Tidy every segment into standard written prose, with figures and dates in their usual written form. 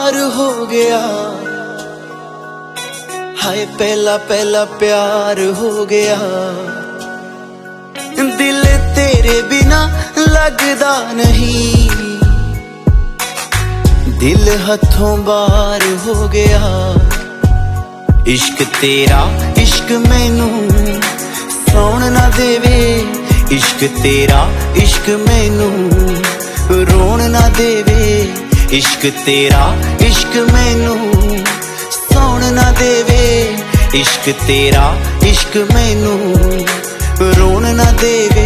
बार हो गया, हाय पहला पहला प्यार हो गया। दिल तेरे बिना लगदा नहीं, दिल हथों बार हो गया। इश्क तेरा इश्क मैनू सौण ना देवे, इश्क तेरा इश्क मैनू रोण ना देवे। इश्क तेरा इश्क मैनू सौण ना देवे, इश्क तेरा इश्क मैनू रोण ना देवे।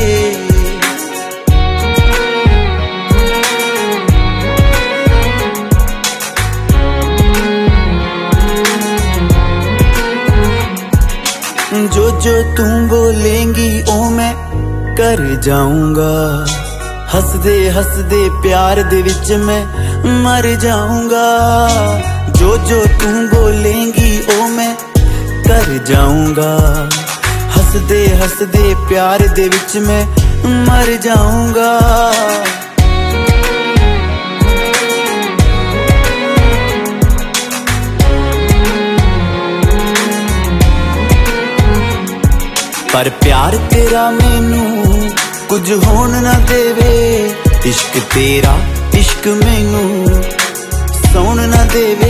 जो जो तू बोलेंगी ओ मैं कर जाऊंगा, हसदे हसदे प्यार दे विच मैं मर जाऊंगा। जो जो तू बोलेंगी ओ मैं कर जाऊंगा, हसदे हसदे प्यार दे विच मैं मर जाऊंगा। पर प्यार तेरा मैनू कुछ होन ना देवे, इश्क तेरा इश्क मैनू सौण ना देवे।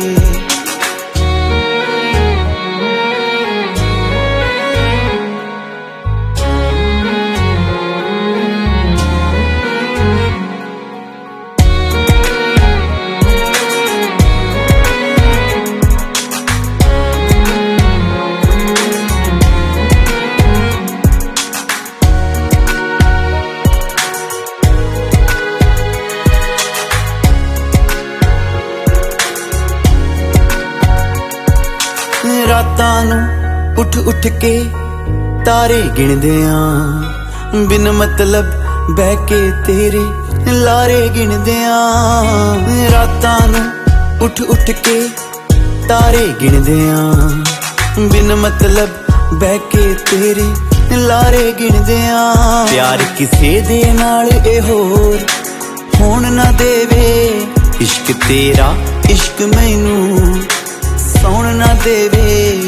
रातां नूं उठ उठ के तारे गिणदे आं, बिन मतलब बह के तेरे लारे गिणदे आं। रातां नूं उठ उठ के तारे गिणदे आं, बिन मतलब बह के तेरे लारे गिणदे आं। प्यार किसे दे नाल ए होर होण ना देवे, इश्क तेरा इश्क मैनू सौण ना देवे।